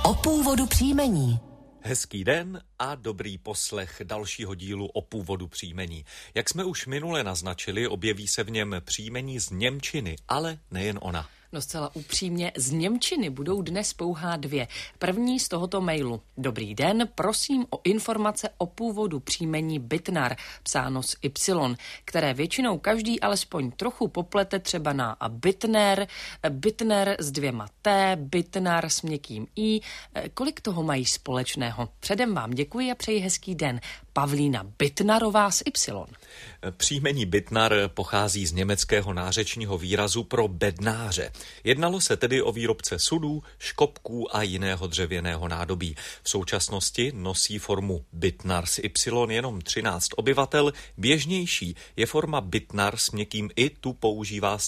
O původu příjmení. Hezký den a dobrý poslech dalšího dílu o původu příjmení. Jak jsme už minule naznačili, objeví se v něm příjmení z němčiny, ale nejen ona. No zcela upřímně, z němčiny budou dnes pouhá dvě. První z tohoto mailu. Dobrý den, prosím o informace o původu příjmení Bytnar, psáno s Y, které většinou každý alespoň trochu poplete třeba na Bytner, Bytner s dvěma T, Bytnar s měkkým I. Kolik toho mají společného? Předem vám děkuji a přeji hezký den. Pavlína Bytnarová s Y. Příjmení Bytnar pochází z německého nářečního výrazu pro bednáře. Jednalo se tedy o výrobce sudů, škopků a jiného dřevěného nádobí. V současnosti nosí formu Bytnar s Y jenom 13 obyvatel. Běžnější je forma Bytnar s měkkým I, tu používá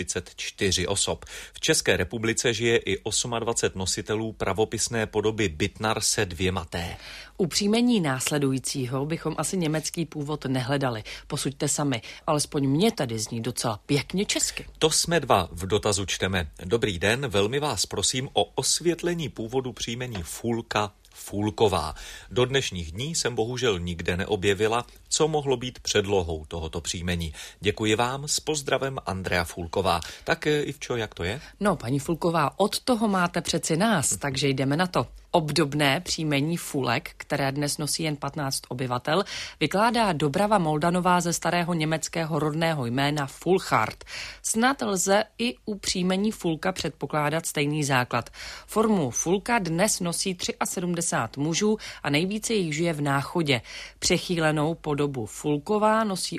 134 osob. V České republice žije i 28 nositelů pravopisné podoby Bytnar se dvěma T. U příjmení následujícího bychom asi německý původ nehledali. Posuďte sami, alespoň mě tady zní docela pěkně česky. To jsme dva v dotazu čteme. Dobrý den, velmi vás prosím o osvětlení původu příjmení Fulka, Fulková. Do dnešních dní jsem bohužel nikde neobjevila, co mohlo být předlohou tohoto příjmení. Děkuji vám, s pozdravem Andrea Fulková. Tak Ivčo, jak to je? No, paní Fulková, od toho máte přeci nás, takže jdeme na to. Obdobné příjmení Fulek, které dnes nosí jen 15 obyvatel, vykládá Dobrava Moldanová ze starého německého rodného jména Fulchard. Snad lze i u příjmení Fulka předpokládat stejný základ. Formu Fulka dnes nosí 73 mužů a nejvíce jich žije v Náchodě. Přechýlenou podobu Fulková nosí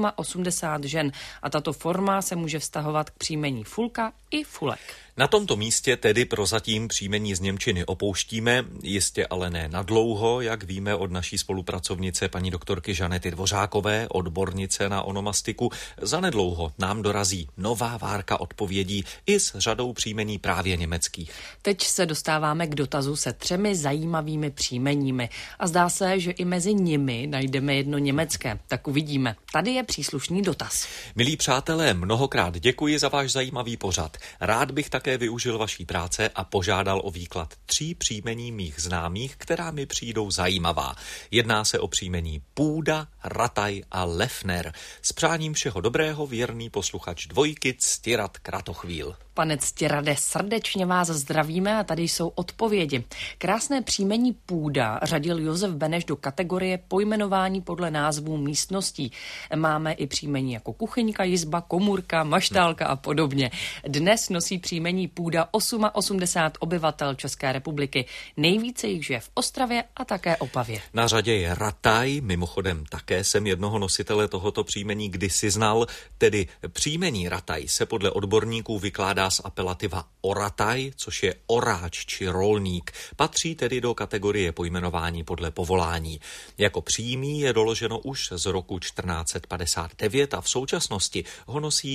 88 žen a tato forma se může vztahovat k příjmení Fulka i Fulek. Na tomto místě tedy prozatím příjmení z němčiny opouštíme, jistě ale ne nadlouho, jak víme od naší spolupracovnice paní doktorky Žanety Dvořákové, odbornice na onomastiku. Zanedlouho nám dorazí nová várka odpovědí i s řadou příjmení právě německých. Teď se dostáváme k dotazu se 3 zajímavými příjmeními a zdá se, že i mezi nimi najdeme jedno německé. Tak uvidíme. Tady je příslušný dotaz. Milí přátelé, mnohokrát děkuji za váš zajímavý pořad. Rád bych také využil vaší práce a požádal o výklad 3 příjmení mých známých, která mi přijdou zajímavá. Jedná se o příjmení Půda, Rataj a Lefner. S přáním všeho dobrého, věrný posluchač Dvojky Ctirad Kratochvíl. Pane Ctirade, srdečně vás zdravíme a tady jsou odpovědi. Krásné příjmení Půda řadil Josef Beneš do kategorie pojmenování podle názvů místností. Máme i příjmení jako kuchyňka, jizba, komůrka, maštálka a podobně. Dnes nosí příjmení Půda 88 obyvatel České republiky. Nejvíce jich žije v Ostravě a také Opavě. Na řadě je Rataj, mimochodem také jsem jednoho nositele tohoto příjmení kdysi znal, tedy příjmení Rataj se podle odborníků vykládá z apelativa orataj, což je oráč či rolník. Patří tedy do kategorie pojmenování podle povolání. Jako příjmí je doloženo už z roku 1459 a v současnosti ho nosí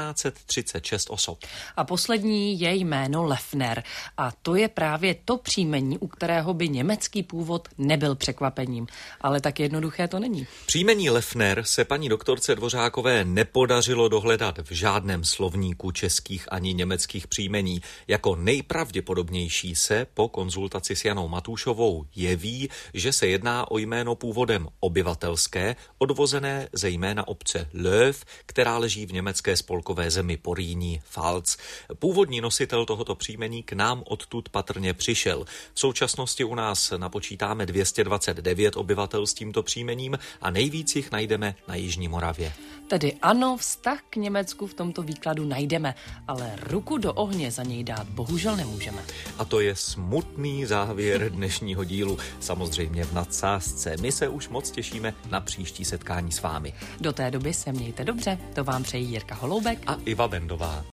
1436 osob. A poslední je jméno Lefner. A to je právě to příjmení, u kterého by německý původ nebyl překvapením. Ale tak jednoduché to není. Příjmení Lefner se paní doktorce Dvořákové nepodařilo dohledat v žádném slovníku českých ani německých příjmení. Jako nejpravděpodobnější se po konzultaci s Janou Matúšovou jeví, že se jedná o jméno původem obyvatelské, odvozené ze jména obce Löw, která leží v německé spolkové zemi Porýní Pfalz. Původní nositel tohoto příjmení k nám odtud patrně přišel. V současnosti u nás napočítáme 229 obyvatel s tímto příjmením a nejvíc jich najdeme na Jižní Moravě. Tedy ano, vztah k Německu v tomto výkladu najdeme, ale ruku do ohně za něj dát bohužel nemůžeme. A to je smutný závěr dnešního dílu. Samozřejmě v nadsázce. My se už moc těšíme na příští setkání s vámi. Do té doby se mějte dobře. To vám přejí Jirka Holoubek a Iva Bendová.